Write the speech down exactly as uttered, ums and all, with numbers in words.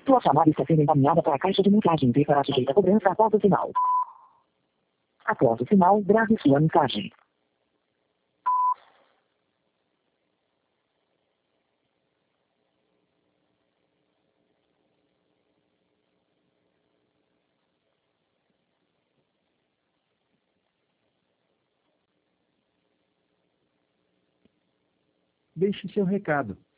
Sua chamada está sendo encaminhada para a caixa de mensagem e será sujeita a cobrança após o sinal. Após o sinal, grave sua mensagem. Deixe seu recado.